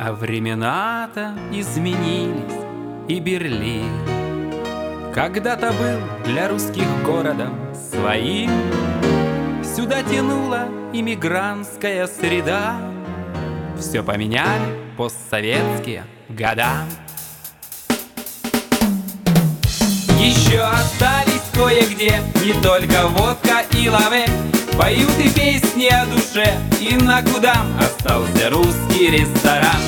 А времена-то изменились, и Берлин когда-то был для русских городом своим. Сюда тянула иммигрантская среда. Все поменяли постсоветские года. Еще остались кое-где не только водка и лаве. Поют и песни о душе, и на Кудам остался русский ресторан.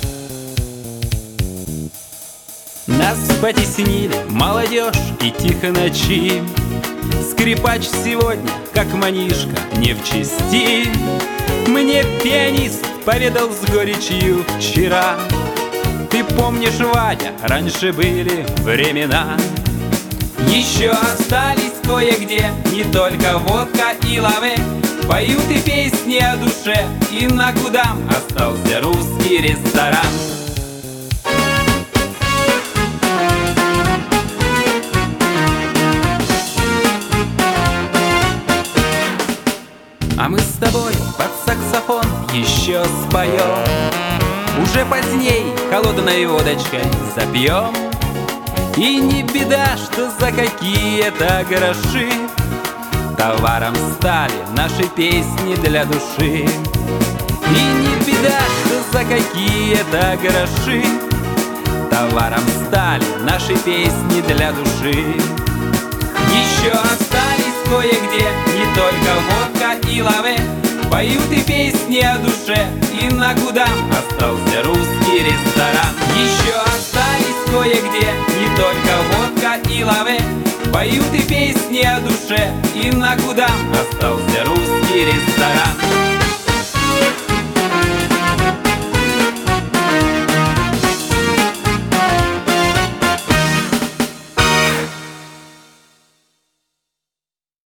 Нас потеснили молодежь и тихо ночи. Скрипач сегодня, как манишка, не в чести. Мне пианист поведал с горечью вчера: ты помнишь, Ваня, раньше были времена. Еще остались кое-где не только водка и лаве. Поют и песни о душе, и на Кудам остался русский ресторан. А мы с тобой под саксофон еще споем. Уже поздней холодной водочкой запьем. И не беда, что за какие-то гроши товаром стали наши песни для души. И не беда, что за какие-то гроши товаром стали наши песни для души. Еще остались кое-где не только водка и лаве. Поют и песни о душе, и на Кудам остался русский ресторан. Еще остались кое-где не только водка и лаве. Поют и песни о душе, и на Кудам остался русский ресторан.